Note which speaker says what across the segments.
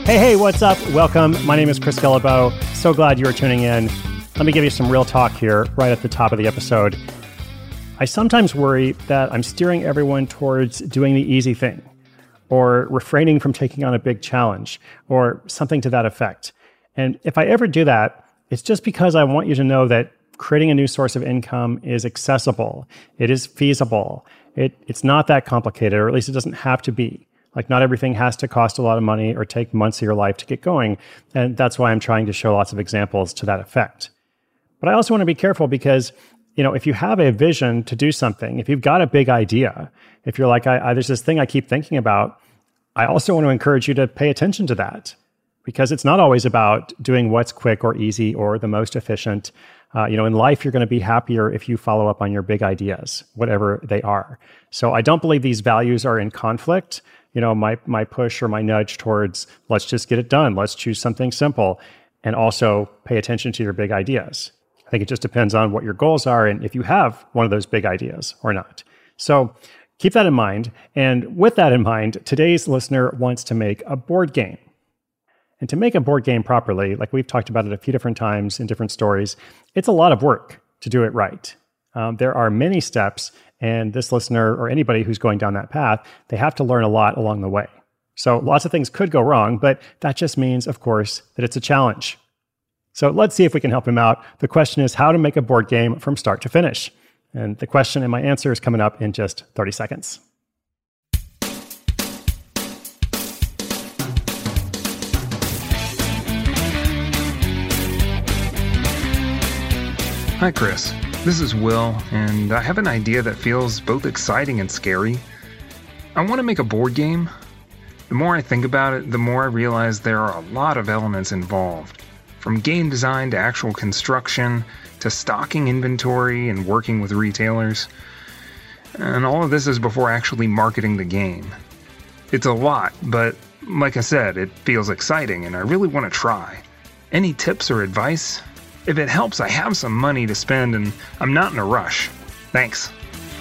Speaker 1: Hey, what's up? Welcome. My name is Chris Guillebeau. So glad you're tuning in. Let me give you some real talk here right at the top of the episode. I sometimes worry that I'm steering everyone towards doing the easy thing, or refraining from taking on a big challenge, or something to that effect. And if I ever do that, it's just because I want you to know that creating a new source of income is accessible. It is feasible. It's not that complicated, or at least it doesn't have to be. Like, not everything has to cost a lot of money or take months of your life to get going. And that's why I'm trying to show lots of examples to that effect. But I also want to be careful because, if you have a vision to do something, if you've got a big idea, if you're like, there's this thing I keep thinking about, I also want to encourage you to pay attention to that, because it's not always about doing what's quick or easy or the most efficient. In life, you're going to be happier if you follow up on your big ideas, whatever they are. So I don't believe these values are in conflict. My push or my nudge towards let's just get it done. Let's choose something simple and also pay attention to your big ideas. I think it just depends on what your goals are and if you have one of those big ideas or not. So keep that in mind. And with that in mind, today's listener wants to make a board game. And to make a board game properly, like we've talked about it a few different times in different stories, it's a lot of work to do it right. There are many steps, and this listener or anybody who's going down that path, they have to learn a lot along the way. So lots of things could go wrong, but that just means, of course, that it's a challenge. So let's see if we can help him out. The question is how to make a board game from start to finish. And the question and my answer is coming up in just 30 seconds.
Speaker 2: Hi, Chris. This is Will, and I have an idea that feels both exciting and scary. I want to make a board game. The more I think about it, the more I realize there are a lot of elements involved. From game design to actual construction, to stocking inventory and working with retailers. And all of this is before actually marketing the game. It's a lot, but like I said, it feels exciting and I really want to try. Any tips or advice? If it helps, I have some money to spend and I'm not in a rush. Thanks.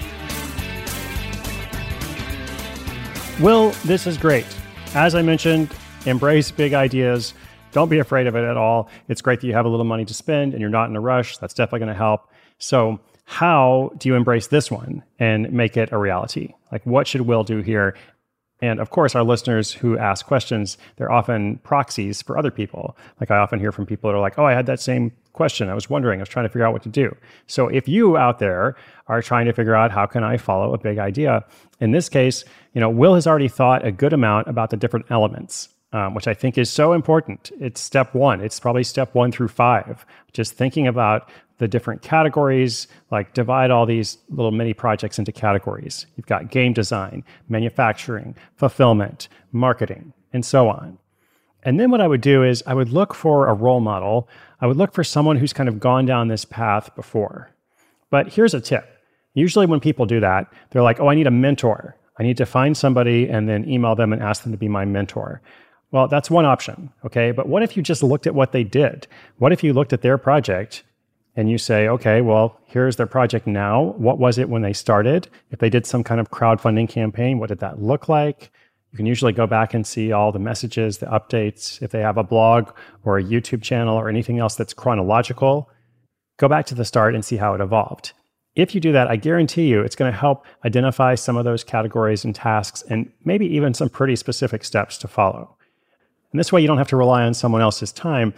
Speaker 1: Will, this is great. As I mentioned, embrace big ideas. Don't be afraid of it at all. It's great that you have a little money to spend and you're not in a rush. That's definitely going to help. So how do you embrace this one and make it a reality? Like, what should Will do here? And of course, our listeners who ask questions, they're often proxies for other people. Like, I often hear from people that are like, I had that same question. I was trying to figure out what to do. So if you out there are trying to figure out how can I follow a big idea, in this case, Will has already thought a good amount about the different elements, which I think is so important. It's step one. It's probably step 1 through 5. Just thinking about the different categories, like divide all these little mini projects into categories. You've got game design, manufacturing, fulfillment, marketing, and so on. And then what I would do is I would look for a role model. I would look for someone who's kind of gone down this path before. But here's a tip. Usually when people do that, they're like, I need a mentor. I need to find somebody and then email them and ask them to be my mentor. Well, that's one option, okay? But what if you just looked at what they did? What if you looked at their project and you say, okay, well, here's their project now. What was it when they started? If they did some kind of crowdfunding campaign, what did that look like? You can usually go back and see all the messages, the updates. If they have a blog or a YouTube channel or anything else that's chronological, go back to the start and see how it evolved. If you do that, I guarantee you it's going to help identify some of those categories and tasks and maybe even some pretty specific steps to follow. And this way you don't have to rely on someone else's time.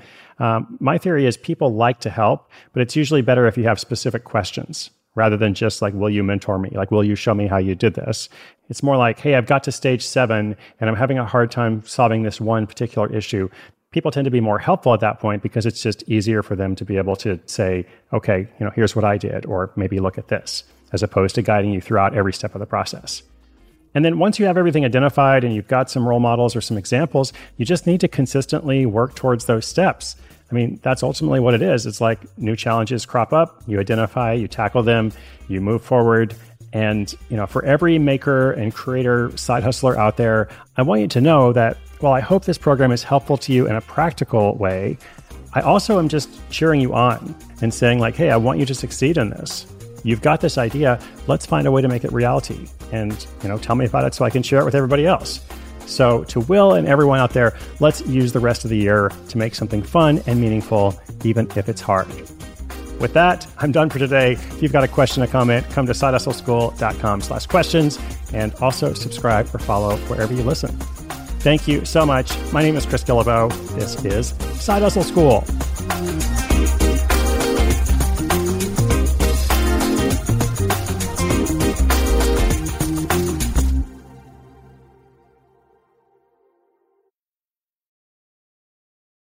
Speaker 1: My theory is people like to help, but it's usually better if you have specific questions rather than just like, will you mentor me? Like, will you show me how you did this? It's more like, hey, I've got to stage 7 and I'm having a hard time solving this one particular issue. People tend to be more helpful at that point because it's just easier for them to be able to say, okay, here's what I did, or maybe look at this, as opposed to guiding you throughout every step of the process. And then once you have everything identified and you've got some role models or some examples, you just need to consistently work towards those steps. I mean, that's ultimately what it is. It's like new challenges crop up, you identify, you tackle them, you move forward. And, for every maker and creator side hustler out there, I want you to know that while I hope this program is helpful to you in a practical way, I also am just cheering you on and saying like, hey, I want you to succeed in this. You've got this idea. Let's find a way to make it reality. And, tell me about it so I can share it with everybody else. So to Will and everyone out there, let's use the rest of the year to make something fun and meaningful, even if it's hard. With that, I'm done for today. If you've got a question or comment, come to sidehustleschool.com/questions and also subscribe or follow wherever you listen. Thank you so much. My name is Chris Guillebeau. This is Side Hustle School.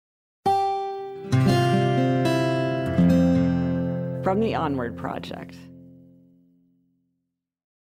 Speaker 3: From the Onward Project.